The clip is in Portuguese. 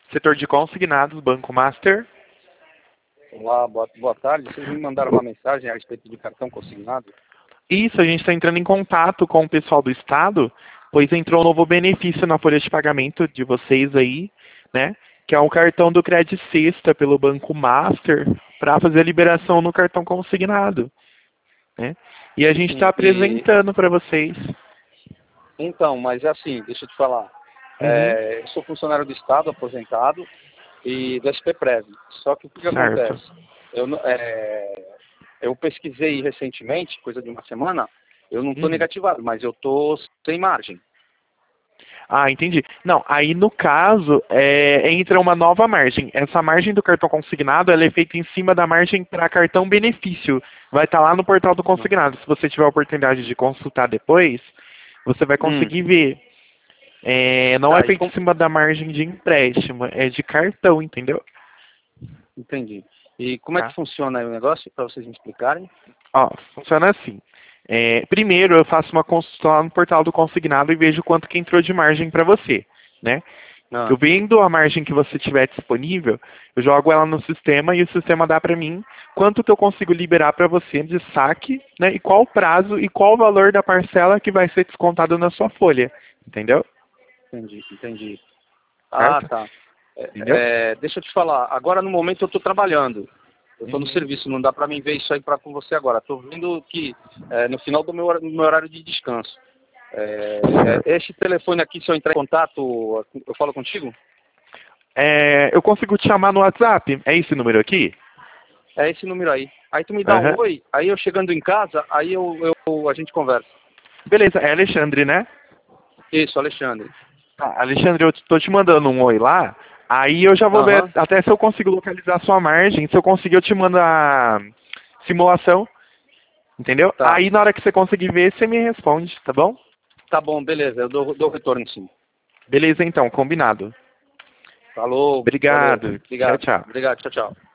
Setor de consignados, Banco Master. Olá, boa tarde. Vocês me mandaram uma mensagem a respeito de cartão consignado? Isso, a gente está entrando em contato com o pessoal do Estado, pois entrou um novo benefício na folha de pagamento de vocês aí, né? Que é um cartão do Credit Sexta pelo Banco Master para fazer a liberação no cartão consignado, né? E a gente está Sim, apresentando para vocês. Então, mas é assim, deixa eu te falar. Uhum. Eu sou funcionário do Estado, aposentado, e do SPPrev. Só que o que Certo. acontece? Eu, não- é, eu pesquisei recentemente, coisa de uma semana, eu não estou Uhum. negativado, mas eu estou sem margem. Ah, entendi. Não, aí no caso, entra uma nova margem. Essa margem do cartão consignado, ela é feita em cima da margem para cartão benefício. Vai estar lá no portal do consignado. Se você tiver a oportunidade de consultar depois, você vai Hum, conseguir ver. Não é tá, feito em cima da margem de empréstimo, é de cartão, entendeu? entendi. E como é que Tá? funciona aí o negócio, para vocês me explicarem? Ó, funciona assim. Primeiro, eu faço uma consulta lá no portal do consignado e vejo quanto que entrou de margem para você, né? Eu Ah, vendo a margem que você tiver disponível, eu jogo ela no sistema e o sistema dá para mim quanto que eu consigo liberar para você de saque, né? E qual o prazo e qual o valor da parcela que vai ser descontado na sua folha, entendeu? entendi. Ah, Certo? tá. Entendeu? Deixa eu te falar, agora no momento eu estou trabalhando. Eu estou no Uhum. serviço, não dá para mim ver isso aí com você agora. Estou vendo que no final do meu horário de descanso. Este telefone aqui, se eu entrar em contato, eu falo contigo? Eu consigo te chamar no WhatsApp? É esse número aqui? É esse número aí. Aí tu me dá um Aham. oi, aí eu chegando em casa, aí a gente conversa. Beleza, é Alexandre, né? Isso, Alexandre. Tá, Alexandre, eu tô te mandando um oi lá. Aí eu já vou ver Aham, até se eu consigo localizar a sua margem. Se eu conseguir, eu te mando a simulação, entendeu? tá. Aí na hora que você conseguir ver, você me responde, tá bom? Tá bom, beleza, eu dou retorno sim. Beleza então, combinado. Falou, valeu. Obrigado. Tchau, Obrigado, tchau. obrigado, tchau, tchau.